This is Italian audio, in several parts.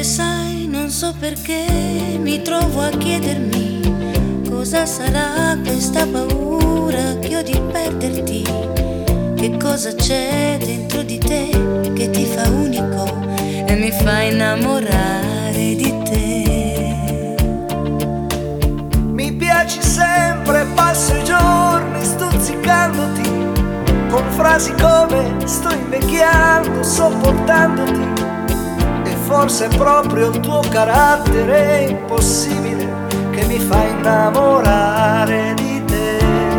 sai, non so perché mi trovo a chiedermi cosa sarà questa paura che ho di perderti. Che cosa c'è dentro di te che ti fa unico e mi fa innamorare di te. Mi piaci sempre, passo i giorni stuzzicandoti con frasi come sto invecchiando, sopportandoti. Forse è proprio il tuo carattere impossibile che mi fa innamorare di te.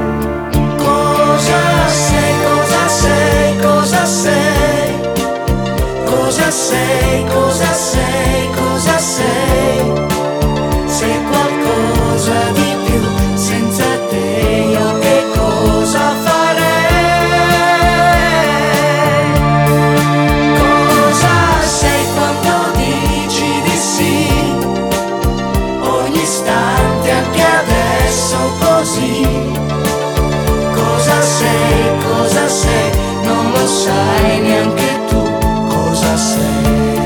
Cosa sei, cosa sei, cosa sei? Cosa sei, cosa sei, cosa sei? Sei qualcosa di più, senza te io che cosa farei? Cosa sei, non lo sai neanche tu cosa sei.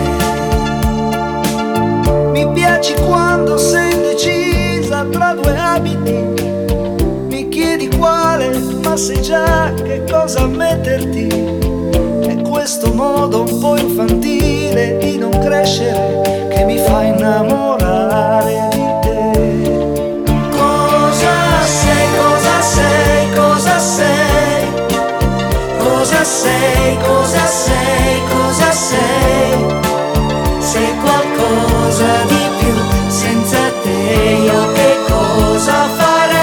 Mi piaci quando sei indecisa tra due abiti, mi chiedi quale, ma sai già che cosa metterti. È questo modo un po' infantile di non crescere che mi fa innamorare di te. Cosa sei, cosa sei, cosa sei? Cosa sei, cosa sei, cosa sei? Sei qualcosa di più, senza te io che cosa farei?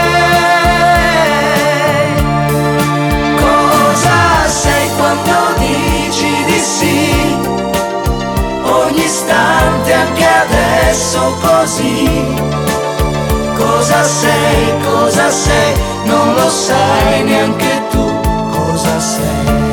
Cosa sei quando dici di sì? Ogni istante, anche adesso così. Cosa sei, non lo sai neanche tu. Cosa sei?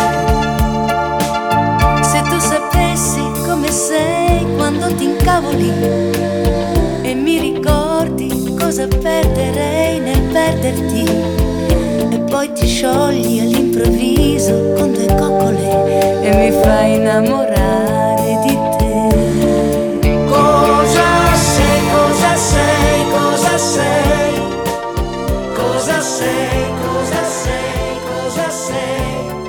Se tu sapessi come sei quando ti incavoli e mi ricordi cosa perderei nel perderti, e poi ti sciogli all'improvviso con due coccole e mi fai innamorare di te. Cosa sei, cosa sei, cosa sei? Cosa sei, cosa sei? Cosa sei?